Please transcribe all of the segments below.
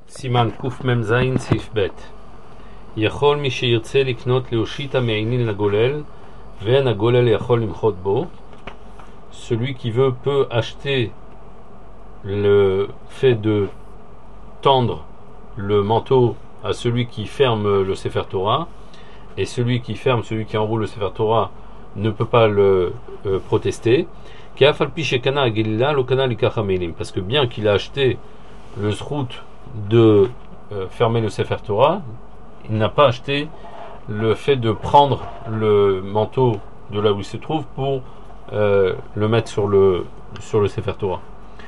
סימן קמ"ז סעיף ב' יכול מי שירצה לקנות להושיטה מעינין לגולל ואין הגולל יכול למחות בו. Celui qui veut peut acheter le fait de tendre le manteau à celui qui ferme le Sefer Torah, et celui qui enroule le Sefer Torah ne peut pas le protester. Parce que bien qu'il a acheté le zrout de fermer le Sefer Torah, il n'a pas acheté le fait de prendre le manteau de là où il se trouve pour le mettre sur le Sefer Torah.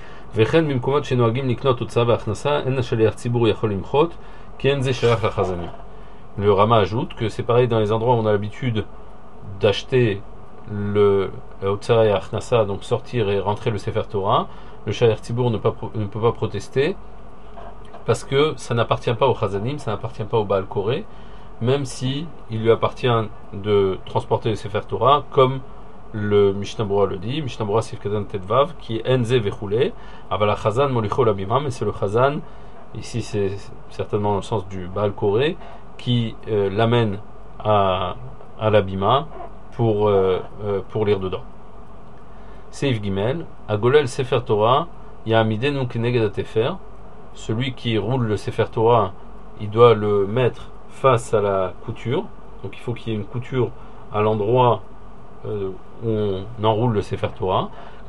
Le Rama ajoute que c'est pareil dans les endroits où on a l'habitude d'acheter le Otsara et Achnasa, donc sortir et rentrer le Sefer Torah. Le Shaler Tzibour ne peut pas protester parce que ça n'appartient pas au Chazanim, ça n'appartient pas au Baal Koré, même si il lui appartient de transporter le Sefer Torah, comme le Mishnah Berurah le dit, Mishnah Berurah Sif Katan Tetvav, qui est Enze Vechule, Avala Chazan Molicho Labima, mais c'est le Chazan, ici c'est certainement dans le sens du Baal Koré, qui l'amène à l'abima pour lire dedans. Seif Gimel, Agolel Sefer Torah, Ya'amidenu Keneged Atefer, celui qui roule le Sefer Torah, il doit le mettre face à la couture, donc il faut qu'il y ait une couture à l'endroit où on enroule le Sefer Torah,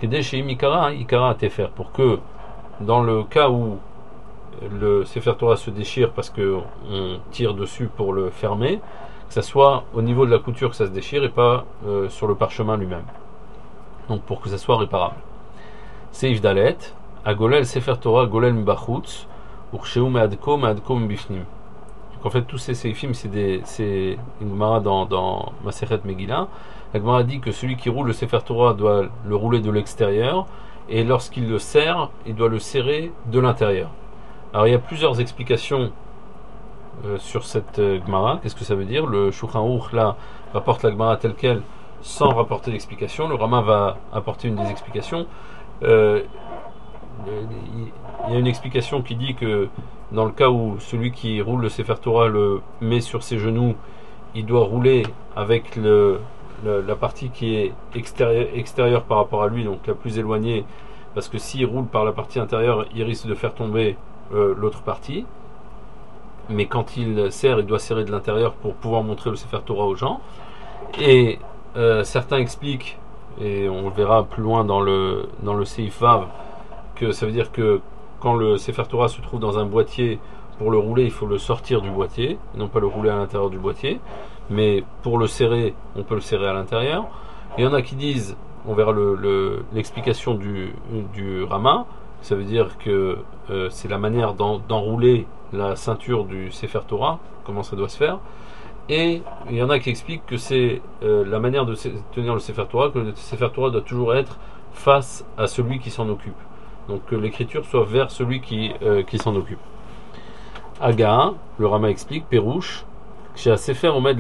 pour que dans le cas où le Sefer Torah se déchire parce qu'on tire dessus pour le fermer, que ça soit au niveau de la couture que ça se déchire et pas sur le parchemin lui-même, donc pour que ça soit réparable. Seif Dalet, Agolel Sefer Torah Golel Mbachutz Ursheu Meadko Mbifnim. Donc en fait tous ces seifim c'est une Gemara dans Masechet Megillah. La Gemara dit que celui qui roule le Sefer Torah doit le rouler de l'extérieur, et lorsqu'il le serre, il doit le serrer de l'intérieur. Alors il y a plusieurs explications sur cette Gemara. Qu'est-ce que ça veut dire? Le Shulchan Aruch là rapporte la Gemara telle quelle sans rapporter l'explication. Le Rama va apporter une des explications. Il y a une explication qui dit que dans le cas où celui qui roule le Sefer Torah le met sur ses genoux, il doit rouler avec la partie qui est extérieure par rapport à lui, donc la plus éloignée, parce que s'il roule par la partie intérieure, il risque de faire tomber l'autre partie. Mais quand il serre, il doit serrer de l'intérieur pour pouvoir montrer le Sefer Torah aux gens. Et certains expliquent, et on le verra plus loin dans le Seif Vav, que ça veut dire que quand le Sefer Torah se trouve dans un boîtier, pour le rouler, il faut le sortir du boîtier, et non pas le rouler à l'intérieur du boîtier. Mais pour le serrer, on peut le serrer à l'intérieur. Il y en a qui disent, on verra l'explication du Rama, ça veut dire que c'est la manière d'enrouler la ceinture du Sefer Torah, comment ça doit se faire. Et il y en a qui expliquent que c'est la manière de tenir le Sefer Torah, que le Sefer Torah doit toujours être face à celui qui s'en occupe. Donc que l'écriture soit vers celui qui s'en occupe. Aga, le Rama explique, Pérouche, ça veut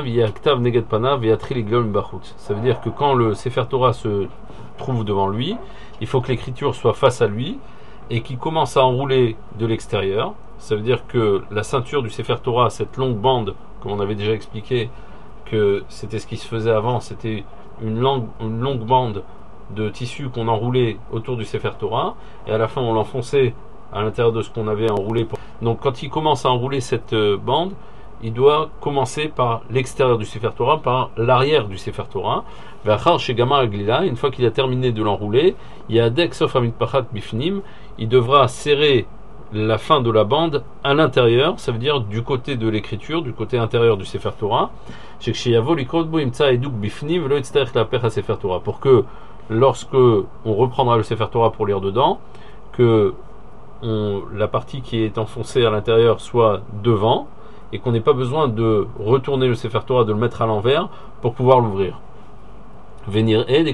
dire que quand le Sefer Torah se trouve devant lui, il faut que l'écriture soit face à lui et qu'il commence à enrouler de l'extérieur. Ça veut dire que la ceinture du Sefer Torah, cette longue bande, comme on avait déjà expliqué que c'était ce qui se faisait avant, c'était une longue bande de tissu qu'on enroulait autour du Sefer Torah, et à la fin on l'enfonçait à l'intérieur de ce qu'on avait enroulé. Donc quand il commence à enrouler cette bande, il doit commencer par l'extérieur du Sefer Torah, par l'arrière du Sefer Torah. Une fois qu'il a terminé de l'enrouler, il devra serrer la fin de la bande à l'intérieur, ça veut dire du côté de l'écriture, du côté intérieur du Sefer Torah, pour que lorsque on reprendra le Sefer Torah pour lire dedans, que la partie qui est enfoncée à l'intérieur soit devant, et qu'on n'ait pas besoin de retourner le Sefer Torah, de le mettre à l'envers pour pouvoir l'ouvrir. Venir et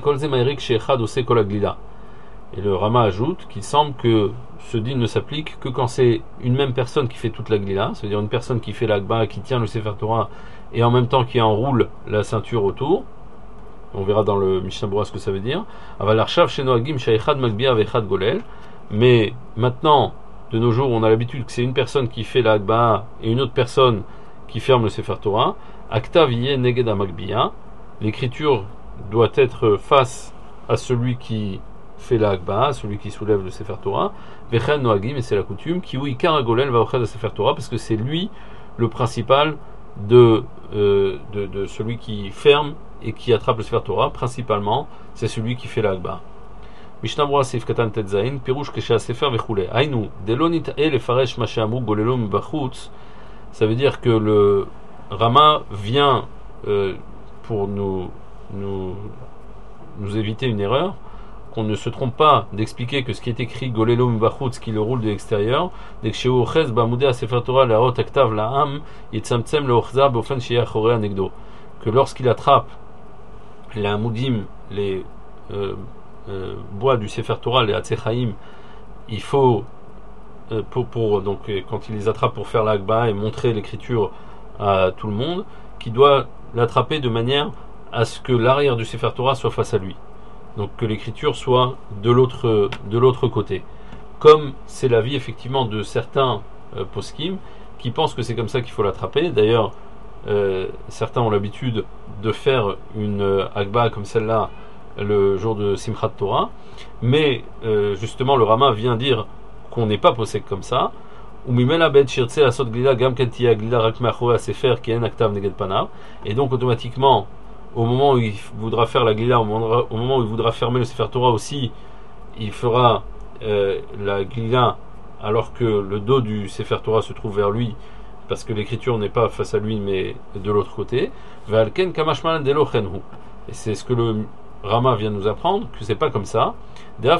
le Rama ajoute qu'il semble que ce din ne s'applique que quand c'est une même personne qui fait toute la glila, c'est-à-dire une personne qui fait l'agba, qui tient le Sefer Torah et en même temps qui enroule la ceinture autour. On verra dans le Mishnah Berurah ce que ça veut dire. Mais maintenant, de nos jours, on a l'habitude que c'est une personne qui fait la Agba'a et une autre personne qui ferme le Sefer Torah, Aktav yeh neged ha-Magbiya, l'écriture doit être face à celui qui fait la Agba'a, celui qui soulève le Sefer Torah, Vechen Noagim, et c'est la coutume, qui oui, Karagolel va offrir le Sefer Torah, parce que c'est lui le principal de celui qui ferme et qui attrape le Sefer Torah, principalement, c'est celui qui fait la Agba'a. Mishnah Brura Seif Katan Tetzain, Pirouche Kesha Sefer Vechule. Aïnou, Delonit et le Faresh Mashamu Golelom Bachutz, ça veut dire que le Rama vient pour nous éviter une erreur, qu'on ne se trompe pas d'expliquer que ce qui est écrit Golelom Bachutz, qui le roule de l'extérieur, dès que chez Ochez Bamoudé Sefer Torah la Hot Aktav la Ham, Yitzamtsem le Ochza Bofen Shia Choré Anegdo, que lorsqu'il attrape les Hamoudim, les bois du Sefer Torah, les Hatzechaim, il faut donc quand il les attrape pour faire l'Agba et montrer l'écriture à tout le monde, qu'il doit l'attraper de manière à ce que l'arrière du Sefer Torah soit face à lui, donc que l'écriture soit de l'autre côté, comme c'est l'avis effectivement de certains poskim qui pensent que c'est comme ça qu'il faut l'attraper. D'ailleurs certains ont l'habitude de faire une Agba comme celle-là le jour de Simchat Torah, mais justement le Rama vient dire qu'on n'est pas possède comme ça. Et donc automatiquement, au moment où il voudra faire la glila, au moment où il voudra fermer le Sefer Torah aussi, il fera la glila alors que le dos du Sefer Torah se trouve vers lui, parce que l'écriture n'est pas face à lui mais de l'autre côté. Et c'est ce que le Rama vient nous apprendre, que c'est pas comme ça. Bien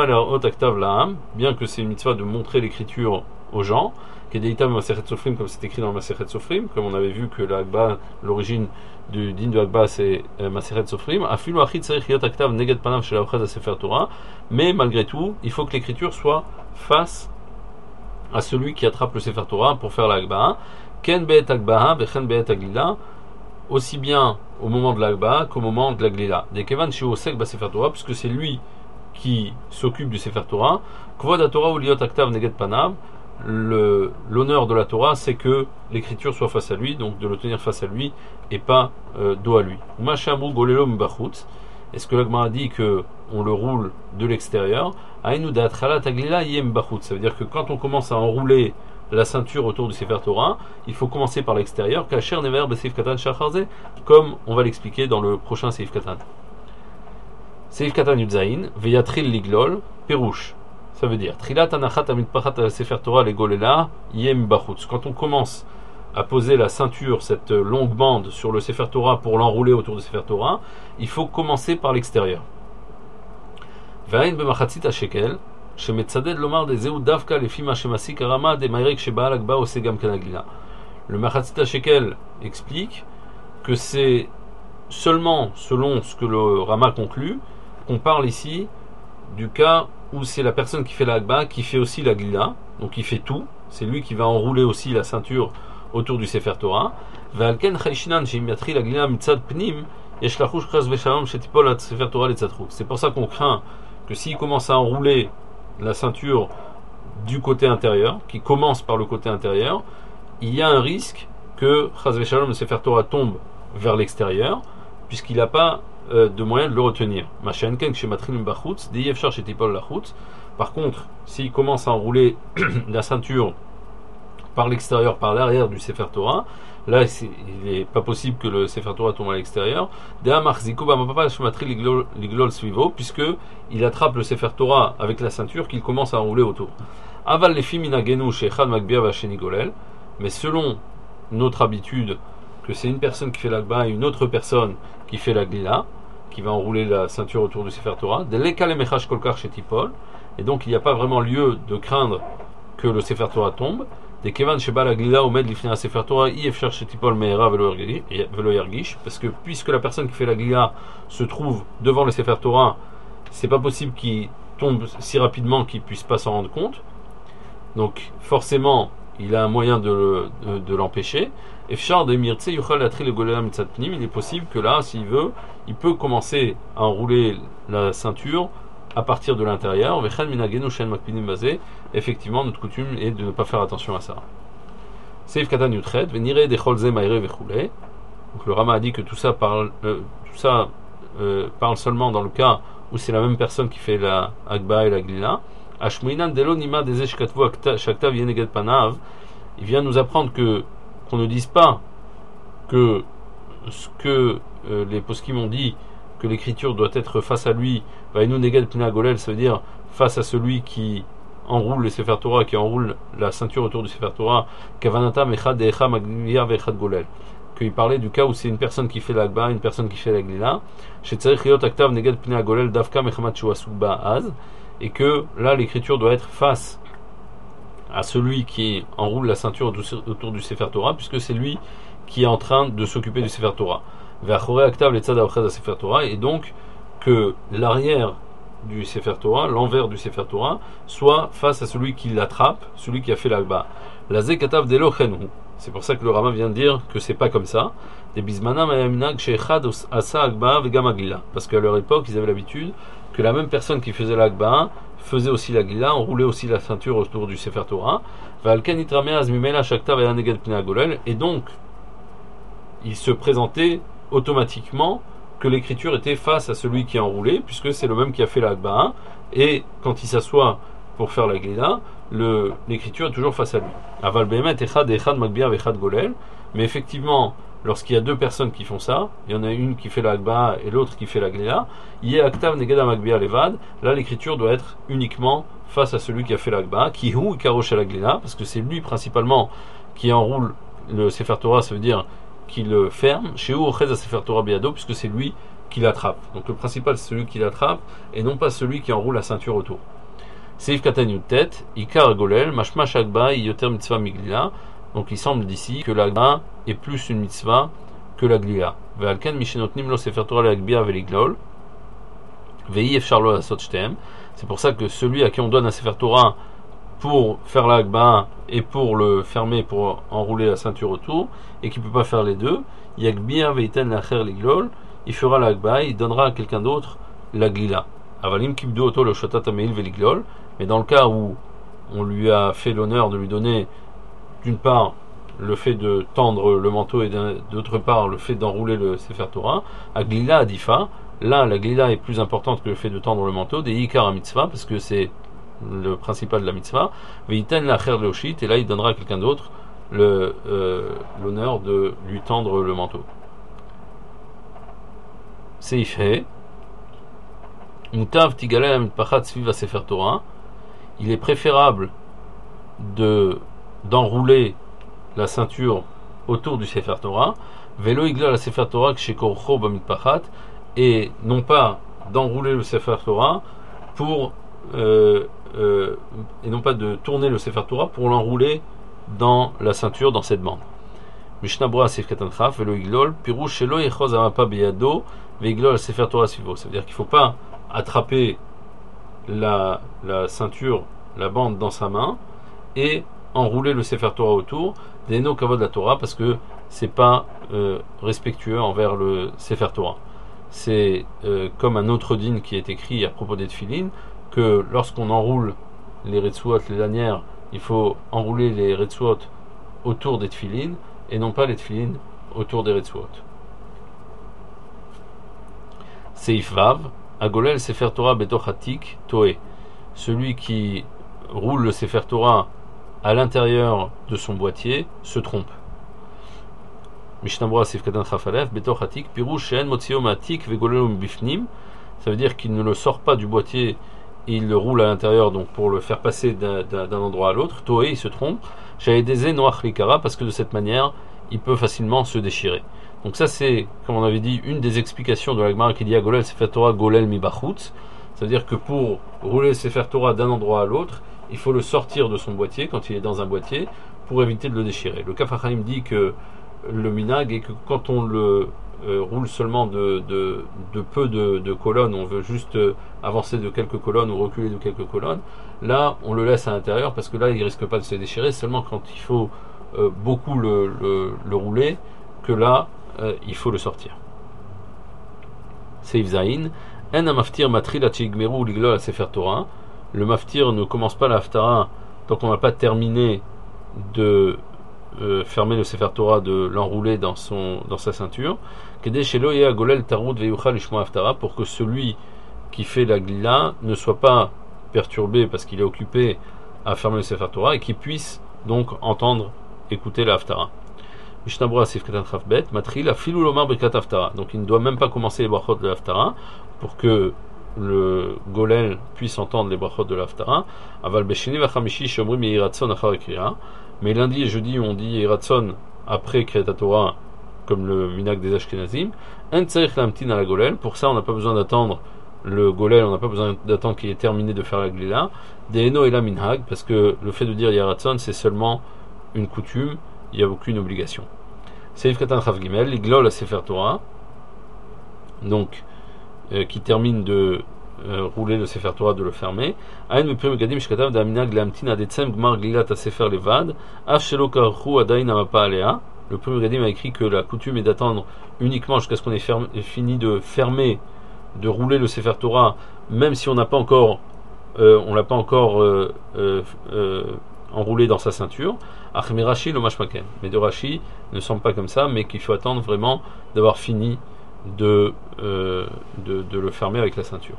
que c'est une mitzvah de montrer l'écriture aux gens, comme c'est écrit dans le Masechet Sofrim, comme on avait vu que l'Agba, l'origine du din de Agba, c'est Masechet Sofrim. Mais malgré tout, il faut que l'écriture soit face à celui qui attrape le Sefer Torah pour faire l'Agba. Ken be'et Agba, vechen be'et Aglila, aussi bien au moment de l'Agba qu'au moment de la Glila. Des Kevan Shiosek Sefer Torah, puisque c'est lui qui s'occupe du Sefer Torah. Kvod Torah ou Liot Aktav Neged Panav, l'honneur de la Torah, c'est que l'écriture soit face à lui, donc de le tenir face à lui et pas dos à lui. Mashamru Golelom Bachutz, est-ce que l'Agma a dit que on le roule de l'extérieur? Aïnou Datralat Aglila Yem Bachutz, ça veut dire que quand on commence à enrouler la ceinture autour du Sefer Torah, il faut commencer par l'extérieur, Kacher Never Seif Katan Shacharze, comme on va l'expliquer dans le prochain Seif Katan. Seif Katan Yudzaïn, Veyatril Liglol, Perouche. Ça veut dire Trilat Anachat Amitpachat Sefer Torah Legolela, Yem Bachutz. Quand on commence à poser la ceinture, cette longue bande sur le Sefer Torah pour l'enrouler autour du Sefer Torah, il faut commencer par l'extérieur. Ve'ain B'machatzit HaShekel, Shemetzaded Lomar de Zeu Davka Lefima Shemasik Arama de Mayrek Sheba Alagba Osegam Kanagila. Le Machatzit HaShekel explique que c'est seulement selon ce que le Rama conclut qu'on parle ici du cas où c'est la personne qui fait la Agba qui fait aussi la Glila, donc il fait tout, c'est lui qui va enrouler aussi la ceinture autour du Sefer Torah. Ve'alken Chayshinan Shemiatri la Glila Mitzad Pnim Yeshlachush Chaz Veshalom Shetipol at Sefer Torah Letzatrou. C'est pour ça qu'on craint que s'il commence à enrouler la ceinture du côté intérieur, qui commence par le côté intérieur, il y a un risque que Chaz Veshalom le Sefer Torah tombe vers l'extérieur, puisqu'il n'a pas de moyen de le retenir. Par contre, s'il commence à enrouler la ceinture par l'extérieur, par l'arrière du Sefer Torah, là il n'est pas possible que le Sefer Torah tombe à l'extérieur, puisque il attrape le Sefer Torah avec la ceinture qu'il commence à enrouler autour. Mais selon notre habitude, que c'est une personne qui fait l'Agba et une autre personne qui fait la Glila, qui va enrouler la ceinture autour du Sefer Torah, et donc il n'y a pas vraiment lieu de craindre que le Sefer Torah tombe. Des Kevan Sheba la Glila Omed Lifnei Sefer Torah Yefshar Shetipol Meera Velo Yargish, parce que puisque la personne qui fait la Glila se trouve devant le Sefer Torah, c'est pas possible qu'il tombe si rapidement qu'il puisse pas s'en rendre compte. Donc forcément, il a un moyen de l'empêcher. Il est possible que là, s'il veut, il peut commencer à enrouler la ceinture à partir de l'intérieur. Effectivement, notre coutume est de ne pas faire attention à ça. Seif Katan Yutret, Venire de Cholze Maire Vechule. Donc le Rama a dit que tout ça parle seulement dans le cas où c'est la même personne qui fait la Agba et la Glila. Ashmuinan Delo Nima Dezeh Shkatvu Shaktav Yeneged Panav. Il vient nous apprendre qu'on ne dise pas que ce que les poskim ont dit, que l'écriture doit être face à lui, Vainu Neged Pina Golel, ça veut dire face à celui qui enroule le Sefer Torah, qui enroule la ceinture autour du Sefer Torah, Kavanata Mechad Decha Maglia Vechad Golel. Qu'il parlait du cas où c'est une personne qui fait l'agba, une personne qui fait la glila, et que là l'écriture doit être face à celui qui enroule la ceinture autour du Sefer Torah, puisque c'est lui qui est en train de s'occuper du Sefer Torah. Et donc que l'arrière du Sefer Torah, l'envers du Sefer Torah, soit face à celui qui l'attrape, celui qui a fait l'agba. C'est pour ça que le Rama vient de dire que c'est pas comme ça. Parce qu'à leur époque, ils avaient l'habitude que la même personne qui faisait l'agba faisait aussi la glila, enroulait aussi la ceinture autour du Sefer Torah. Et donc, il se présentait automatiquement que l'écriture était face à celui qui a enroulé, puisque c'est le même qui a fait l'agba. Et quand il s'assoit pour faire la glila, l'écriture est toujours face à lui. Aval behemet echad echad magbia vechad golel. Mais effectivement, lorsqu'il y a deux personnes qui font ça, il y en a une qui fait la agba et l'autre qui fait la glila, yé aktav negeda magbia levad. Là, l'écriture doit être uniquement face à celui qui a fait la agba, qui hu ikarosh la glila, parce que c'est lui principalement qui enroule le Sefer Torah, ça veut dire qu'il le ferme. Chez hu ochez a Sefer Torah biado, puisque c'est lui qui l'attrape. Donc le principal c'est celui qui l'attrape et non pas celui qui enroule la ceinture autour. Seif Katan Yutet, Ikar Golel, Mashmash Agba, Yoter Mitzvah Miglila. Donc il semble d'ici que l'agba est plus une mitzvah que la glila. Ve'alken Mishenotnim lo Sefer Torah le'agbia ve'liglol. Ve'i efshar lo asot shtem. C'est pour ça que celui à qui on donne un Sefer Torah pour faire l'agba et pour le fermer, pour enrouler la ceinture autour, et qui ne peut pas faire les deux, Yagbia ve'iten l'acher liglol, il fera l'agba, il donnera à quelqu'un d'autre la glila. Avalim kibdu oto le shotat ameil ve'liglol. Mais dans le cas où on lui a fait l'honneur de lui donner d'une part le fait de tendre le manteau et d'autre part le fait d'enrouler le Sefer Torah, à Glila Adifa, là la Glila est plus importante que le fait de tendre le manteau, des Yikar mitzvah, parce que c'est le principal de la mitzvah, Veiten l'acher leoshit, et là il donnera à quelqu'un d'autre l'honneur de lui tendre le manteau. Seif He, Mutav Tigalel Mitpachat Sviva Sefer Torah. Il est préférable d'enrouler la ceinture autour du Sefer Torah, Velo Igla la Sefer Torah Kshekorcho Bamitpachat, et non pas d'enrouler le Sefer Torah et non pas de tourner le Sefer Torah pour l'enrouler dans la ceinture, dans cette bande. Mishnah Bora Seif Katan Chaf, Velo Iglol, Pirouche Shelo Yechoz Amapa Beyado, Veiglol Sefer Torah Sivo. Ça veut dire qu'il ne faut pas attraper la ceinture, la bande dans sa main et enrouler le Sefer Torah autour, des no kavod la Torah, parce que c'est pas respectueux envers le Sefer Torah. C'est comme un autre din qui est écrit à propos des tefilines, que lorsqu'on enroule les retsuot, les lanières, il faut enrouler les retsuot autour des tefilines et non pas les tefilines autour des retsuot. Seif Vav, Agolel Sefer Torah Betoch Hatik Toé. Celui qui roule le Sefer Torah à l'intérieur de son boîtier se trompe. Mishnah Bora Seif Katan Chafalef Betoch Hatik Pirouche Shen Motzio Matik Vegolelo Bifnim. Ça veut dire qu'il ne le sort pas du boîtier, il le roule à l'intérieur, donc pour le faire passer d'un endroit à l'autre. Toé, il se trompe. Shaedeze Noach Likara, parce que de cette manière, il peut facilement se déchirer. Donc ça c'est, comme on avait dit, une des explications de la Gemara qui dit à Golel Sefer Torah Golel mi bachutz. Ça veut dire que pour rouler le Sefer Torah d'un endroit à l'autre, il faut le sortir de son boîtier quand il est dans un boîtier pour éviter de le déchirer. Le Kaf HaChaim dit que le minag est que quand on le roule seulement de peu de colonnes, on veut juste avancer de quelques colonnes ou reculer de quelques colonnes, là on le laisse à l'intérieur parce que là il risque pas de se déchirer. Seulement quand il faut beaucoup le rouler, que là il faut le sortir. Seif Zain, En maftir matril atchigmeru liglol à Sefer Torah. Le maftir ne commence pas la haftara tant qu'on n'a pas terminé de fermer le Sefer Torah, de l'enrouler dans sa ceinture. Kedei shelo yeh agolel tarud veyuchal lishmoa haftara, pour que celui qui fait la glila ne soit pas perturbé parce qu'il est occupé à fermer le Sefer Torah et qu'il puisse donc entendre, écouter la haftara. Mishnah Berurah Sif Katan Chaf Bet matril afilu lomar birkat haftara. Donc il ne doit même pas commencer les brachot de la haftara pour que le golel puisse entendre les brachot de la haftara. Aval besheni vachamishi shomrim yehiratson achar ekriya. Mais lundi et jeudi on dit yehiratson après Kriyat Torah, comme le minhag des Ashkenazim. En tzarich lamtin à la golel. Pour ça on n'a pas besoin d'attendre le golel, on n'a pas besoin d'attendre qu'il ait terminé de faire la glila. Deeno et la minhag, parce que le fait de dire yehiratson c'est seulement une coutume, il n'y a aucune obligation. Seif Katan Chaf Gimel, l'iglol à Sefer Torah, donc qui termine de rouler le Sefer Torah, de le fermer. Aïn Meprim Gadim Shkatav Daminag Lamtin Adetsem Gmar Glilat à Sefer Levad, Af Shelo Karchu Adain Amapa Alea. Le premier Gadim a écrit que la coutume est d'attendre uniquement jusqu'à ce qu'on ait fini de fermer, de rouler le Sefer Torah, même si on n'a pas encore enroulé dans sa ceinture. Achme Rashi le mashmaken. Mais de Rashi ne semble pas comme ça, mais qu'il faut attendre vraiment d'avoir fini de le fermer avec la ceinture.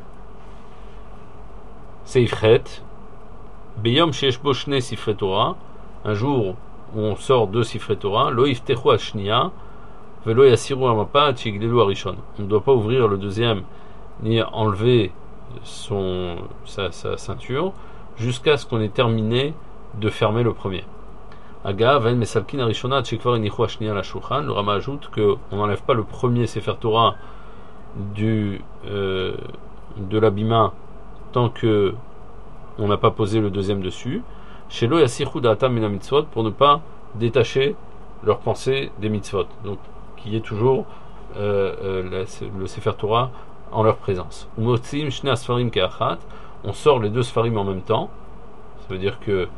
Seifchet Beyom sheyesh bo shne sifrei Torah, un jour où on sort deux sifrei Torah, lo yiftechu ashniya velo yasiru amapa ad shiglelu arishon. On ne doit pas ouvrir le deuxième ni enlever sa ceinture jusqu'à ce qu'on ait terminé de fermer le premier. Aga ven mesalkin arishona tshekvar inichu ashniya la shulchan. Le Rama ajoute qu'on n'enlève pas le premier Sefer Torah de l'abima tant que on n'a pas posé le deuxième dessus. Shelo yasichu da'atam min mitzvot, pour ne pas détacher leur pensée des mitzvot. Donc qu'il y ait toujours le Sefer Torah en leur présence. Umotzim shne asfarim ke'achat. On sort les deux sfarim en même temps. Ça veut dire que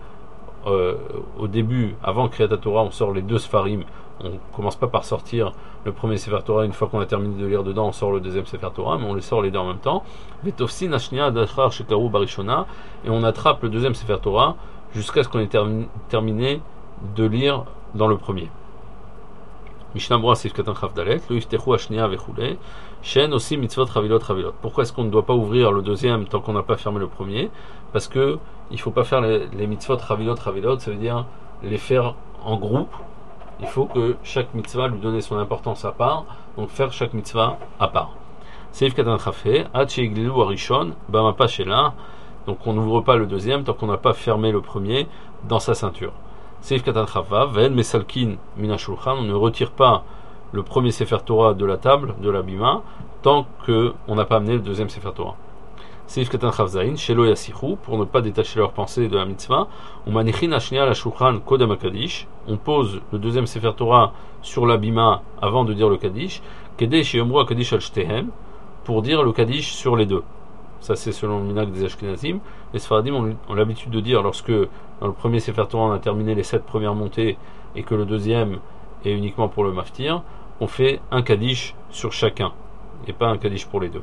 au début, avant Kriyat Torah, on sort les deux sfarim. On commence pas par sortir le premier Sefer Torah. Une fois qu'on a terminé de lire dedans, on sort le deuxième Sefer Torah, mais on les sort les deux en même temps. Vetofsin ashniya dachar shekaru barishona, et on attrape le deuxième Sefer Torah jusqu'à ce qu'on ait terminé de lire dans le premier. Mishnah Berurah Sif Katan Chaf Dalet, lo yiftechu ashniya vechule, shen aussi mitzvot chavilot. Pourquoi est-ce qu'on ne doit pas ouvrir le deuxième tant qu'on n'a pas fermé le premier? Parce que il faut pas faire les mitzvot chavilot, ça veut dire les faire en groupe. Il faut que chaque mitzvah lui donne son importance à part, donc faire chaque mitzvah à part. Seif Katan Chafé, ad sheiglilu arishon, bamapa shela. Donc on n'ouvre pas le deuxième tant qu'on n'a pas fermé le premier dans sa ceinture. Seif Katan Chavav, ven mesalkin min hashulchan. On ne retire pas le premier Sefer Torah de la table, de la bima, tant qu'on n'a pas amené le deuxième Sefer Torah. Seif Katan Chavzain, shelo yasichu, pour ne pas détacher leur pensée de la mitzvah. On manichin ashniya la shulchan kodem akadish. On pose le deuxième Sefer Torah sur la bima avant de dire le kaddish. Kedei sheyomru akadish al shtehem, pour dire le kaddish sur les deux. Ça c'est selon le minhag des Ashkenazim. Les Sfaradim ont l'habitude de dire, lorsque dans le premier Sefer Torah on a terminé les 7 premières montées et que le deuxième est uniquement pour le maftir, on fait un kaddish sur chacun et pas un kaddish pour les deux.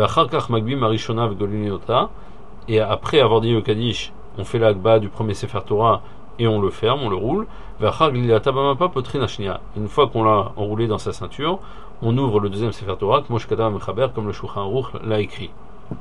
Et après avoir dit le kaddish, on fait l'agba du premier Sefer Torah et on le ferme, on le roule. Une fois qu'on l'a enroulé dans sa ceinture, on ouvre le deuxième Sefer Torah, comme le Shulchan Aruch l'a écrit.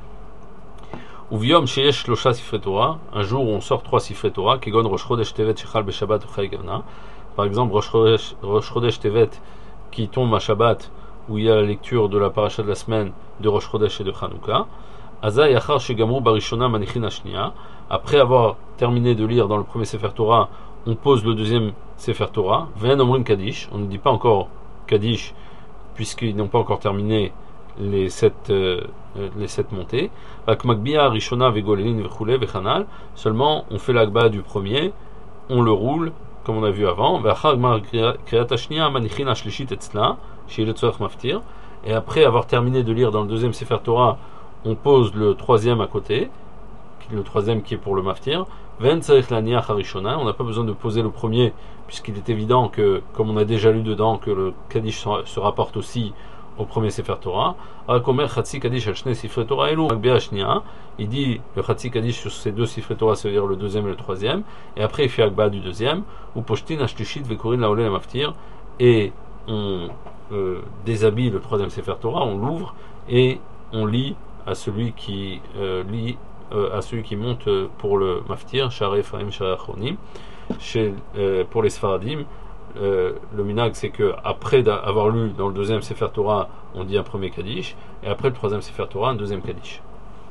Uviom sheyesh shlosha sifrei Torah, un jour où on sort 3 sifrei Torah, kegon Rosh Chodesh Tevet shechal beshabbat uchay gavna. Par exemple, Rosh Chodesh Tevet qui tombe à Shabbat, où il y a la lecture de la paracha de la semaine de Rosh Chodesh et de Chanukah. Aza yachar shegamru barishona manichin ashniya. Après avoir terminé de lire dans le premier Sefer Torah, on pose le deuxième Sefer Torah. Ve'en omrim kaddish. On ne dit pas encore kaddish puisqu'ils n'ont pas encore terminé les 7 montées. Seulement on fait l'agba du premier, on le roule comme on a vu avant, et après avoir terminé de lire dans le deuxième Sefer Torah, on pose le troisième à côté, le troisième qui est pour le maftir. On n'a pas besoin de poser le premier puisqu'il est évident que, comme on a déjà lu dedans, que le kaddish se rapporte aussi au premier Sefer Torah. Rakomer Chatzi Kaddish al Shnei Sifrei Torah Elu Magbea Shnia. Il dit le Chatzi Kaddish sur ces deux Sifrei Torah, c'est-à-dire le deuxième et le troisième. Et après, il fait Agba du deuxième. Ou Poshtin Ashtushit Vekurin Laolé la Maftir. Et on déshabille le troisième Sefer Torah, on l'ouvre et on lit à celui qui à celui qui monte pour le Maftir, Sha'arei Ephraim, Sha'arei Achronim. Pour les Sfaradim, le minag c'est que après avoir lu dans le deuxième Sefer Torah, on dit un premier Kaddish, et après le troisième Sefer Torah, un deuxième Kaddish.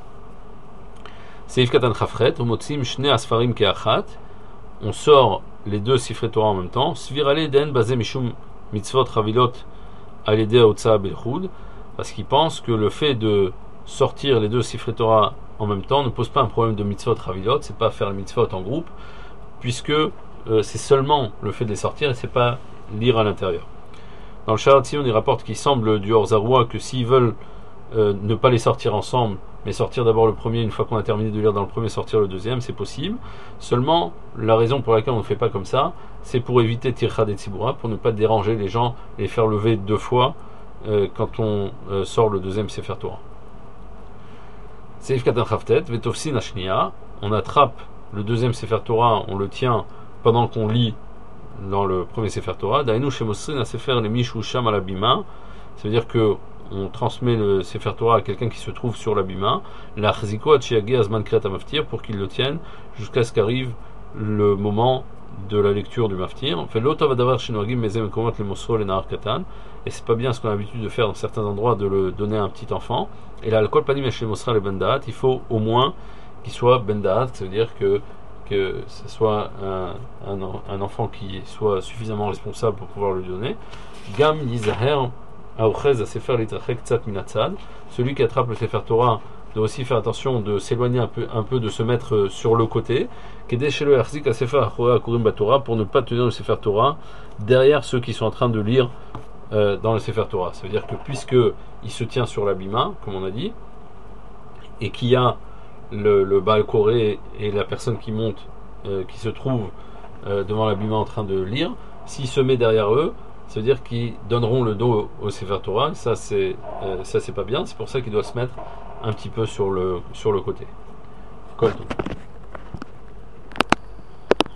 Seif Katan Chafret, Umotzim Shne Asfarim Keachat, on sort les deux Sifrei Torah en même temps, Svirale Den Bazé Mishum Mitzvot Ravilot Alede Otsa Belchud, parce qu'ils pensent que le fait de sortir les deux Sifrei Torah en même temps ne pose pas un problème de Mitzvot Ravilot, c'est pas faire les Mitzvot en groupe, puisque c'est seulement le fait de les sortir et c'est pas lire à l'intérieur. Dans le Sharatzi, on y rapporte qu'il semble du Hors-Zaroua que s'ils veulent ne pas les sortir ensemble, mais sortir d'abord le premier, une fois qu'on a terminé de lire dans le premier, sortir le deuxième, c'est possible. Seulement, la raison pour laquelle on ne fait pas comme ça, c'est pour éviter Tircha des Tzibura, pour ne pas déranger les gens et les faire lever deux fois quand on sort le deuxième Sefer Torah. Seif Katan Chavtet, Vetofsin Ashnia, on attrape le deuxième Sefer Torah, on le tient pendant qu'on lit dans le premier Sefer Torah. Dainu Shemosrin a Sefer le Mishu Sham à l'abima. Ça veut dire que on transmet le Sefer Torah à quelqu'un qui se trouve sur l'abima. La Chaziko Achiage Azman Kriyat Maftir pour qu'il le tienne jusqu'à ce qu'arrive le moment de la lecture du Maftir. On fait l'Otov Adavar Shinogim Mezem Komot le Mosro le Nahar Katan. Et c'est pas bien ce qu'on a l'habitude de faire dans certains endroits, de le donner à un petit enfant. Et là, le Kol Panim Eshel Mosra le Bendaat, il faut au moins qu'il soit Bendaat, ça veut dire que ce soit un enfant qui soit suffisamment responsable pour pouvoir lui donner. Gam Yizaher Aochez a Sefer Litrachek Tzat Minatzad, celui qui attrape le Sefer Torah doit aussi faire attention de s'éloigner un peu, de se mettre sur le côté. Kedei Shelo Yachzik a Sefer Achorei Akurim Batorah, pour ne pas tenir le Sefer Torah derrière ceux qui sont en train de lire dans le Sefer Torah. Ça veut dire que puisque il se tient sur l'abima, comme on a dit, et qu'il y a le Baal Koré et la personne qui monte, qui se trouve devant l'abima en train de lire, s'il se met derrière eux, ça veut dire qu'ils donneront le dos au Sefer Torah. Ça c'est pas bien. C'est pour ça qu'il doit se mettre un petit peu sur le côté. Kol Tov.